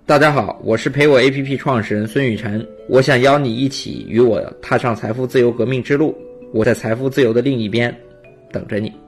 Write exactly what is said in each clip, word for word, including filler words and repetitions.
大家好，我是陪我 A P P 创始人孙雨晨，我想邀你一起与我踏上财富自由革命之路，我在财富自由的另一边等着你。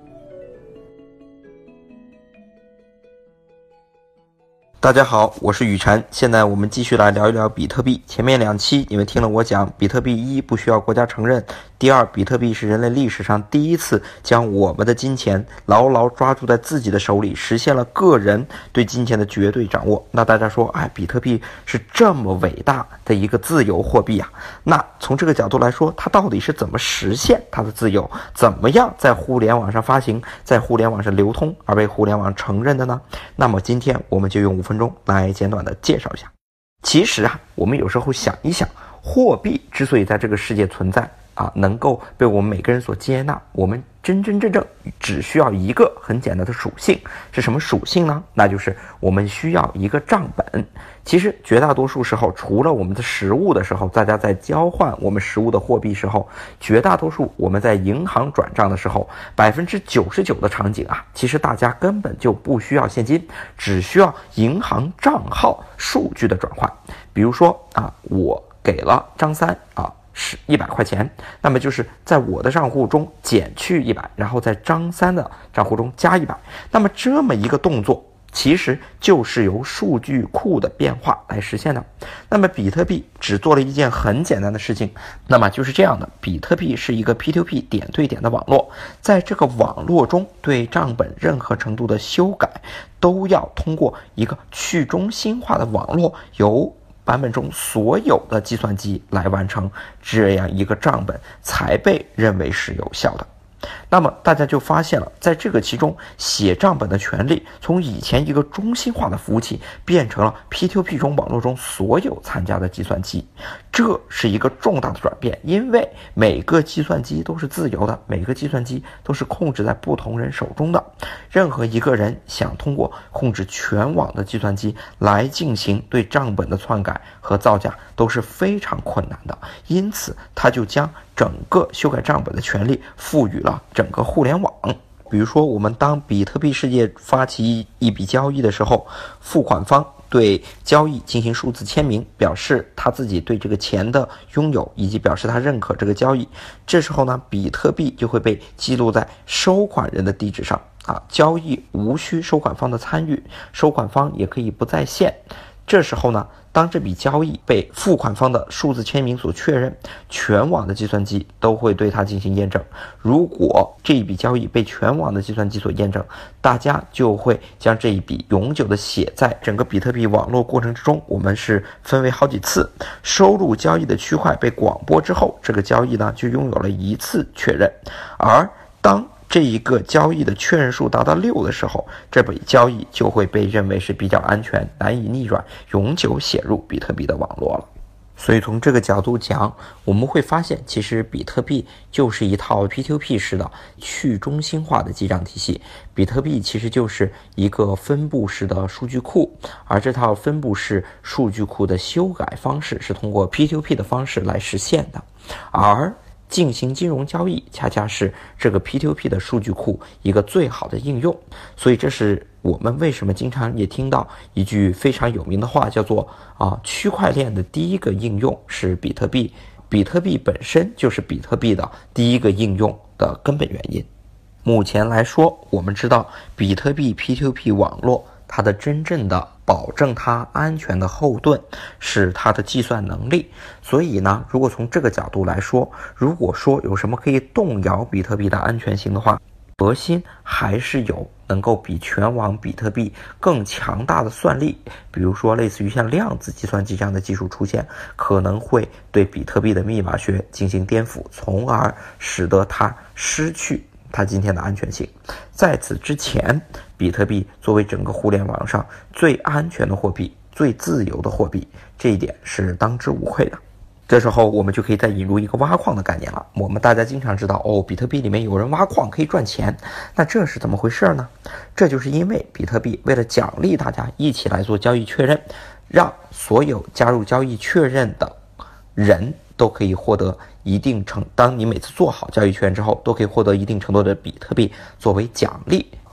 大家好，我是雨晨，现在我们继续来聊一聊比特币。前面两期你们听了我讲，比特币一不需要国家承认，第二，比特币是人类历史上第一次将我们的金钱牢牢抓住在自己的手里，实现了个人对金钱的绝对掌握。那大家说，哎，比特币是这么伟大的一个自由货币啊，那从这个角度来说，它到底是怎么实现它的自由，怎么样在互联网上发行，在互联网上流通而被互联网承认的呢？那么今天我们就用五分钟来简短的介绍一下。其实啊，我们有时候想一想，货币之所以在这个世界存在啊，能够被我们每个人所接纳，我们真真正正只需要一个很简单的属性。是什么属性呢？那就是我们需要一个账本。其实绝大多数时候，除了我们的实物的时候，大家在交换我们实物的货币时候，绝大多数我们在银行转账的时候，百分之九十九的场景啊，其实大家根本就不需要现金，只需要银行账号数据的转换。比如说啊，我给了张三啊是一百块钱，那么就是在我的账户中减去一百，然后在张三的账户中加一百。那么这么一个动作，其实就是由数据库的变化来实现的。那么比特币只做了一件很简单的事情，那么就是这样的：比特币是一个 P to P 点对点的网络，在这个网络中，对账本任何程度的修改都要通过一个去中心化的网络，由版本中所有的计算机来完成，这样一个账本才被认为是有效的。那么大家就发现了，在这个其中，写账本的权利从以前一个中心化的服务器变成了 P to P 中网络中所有参加的计算机。这是一个重大的转变，因为每个计算机都是自由的，每个计算机都是控制在不同人手中的。任何一个人想通过控制全网的计算机来进行对账本的篡改和造假都是非常困难的，因此他就将整个修改账本的权利赋予了整个互联网。比如说，我们当比特币世界发起一笔交易的时候，付款方对交易进行数字签名，表示他自己对这个钱的拥有，以及表示他认可这个交易。这时候呢，比特币就会被记录在收款人的地址上啊，交易无需收款方的参与，收款方也可以不在线。这时候呢，当这笔交易被付款方的数字签名所确认，全网的计算机都会对它进行验证。如果这一笔交易被全网的计算机所验证，大家就会将这一笔永久的写在整个比特币网络过程之中。我们是分为好几次，收入交易的区块被广播之后，这个交易呢就拥有了一次确认。而当这一个交易的确认数达到六的时候，这笔交易就会被认为是比较安全，难以逆转，永久写入比特币的网络了。所以从这个角度讲，我们会发现，其实比特币就是一套 P to P 式的去中心化的记账体系。比特币其实就是一个分布式的数据库，而这套分布式数据库的修改方式是通过 P to P 的方式来实现的，而进行金融交易恰恰是这个 P to P 的数据库一个最好的应用。所以这是我们为什么经常也听到一句非常有名的话，叫做啊，区块链的第一个应用是比特币，比特币本身就是比特币的第一个应用的根本原因。目前来说，我们知道比特币 P to P 网络它的真正的保证它安全的后盾是它的计算能力。所以呢，如果从这个角度来说，如果说有什么可以动摇比特币的安全性的话，核心还是有能够比全网比特币更强大的算力。比如说类似于像量子计算机这样的技术出现，可能会对比特币的密码学进行颠覆，从而使得它失去它今天的安全性。在此之前，比特币作为整个互联网上最安全的货币，最自由的货币，这一点是当之无愧的。这时候我们就可以再引入一个挖矿的概念了。我们大家经常知道，哦，比特币里面有人挖矿可以赚钱，那这是怎么回事呢？这就是因为比特币为了奖励大家一起来做交易确认，让所有加入交易确认的人都可以获得一定程，当你每次做好交易确认之后，都可以获得一定程度的比特币作为奖励。这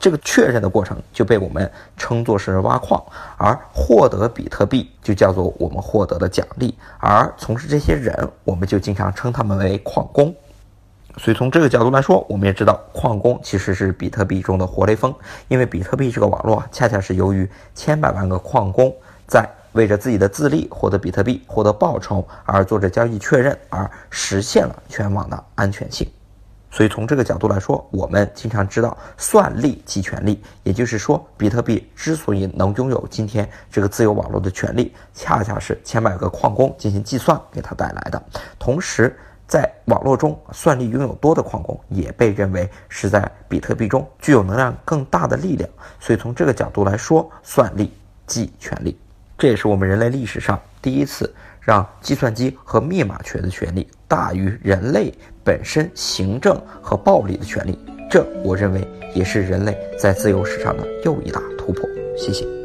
这个确认的过程就被我们称作是挖矿，而获得比特币就叫做我们获得的奖励，而从事这些人我们就经常称他们为矿工。所以从这个角度来说，我们也知道矿工其实是比特币中的活雷锋，因为比特币这个网络恰恰是由于千百万个矿工在为着自己的自利获得比特币、获得报酬而做着交易确认，而实现了全网的安全性。所以从这个角度来说，我们经常知道算力即权利，也就是说比特币之所以能拥有今天这个自由网络的权利，恰恰是千百个矿工进行计算给它带来的。同时在网络中算力拥有多的矿工也被认为是在比特币中具有能量更大的力量，所以从这个角度来说，算力即权利。这也是我们人类历史上第一次让计算机和密码学的权利大于人类本身行政和暴力的权利，这我认为也是人类在自由史上的又一大突破。谢谢。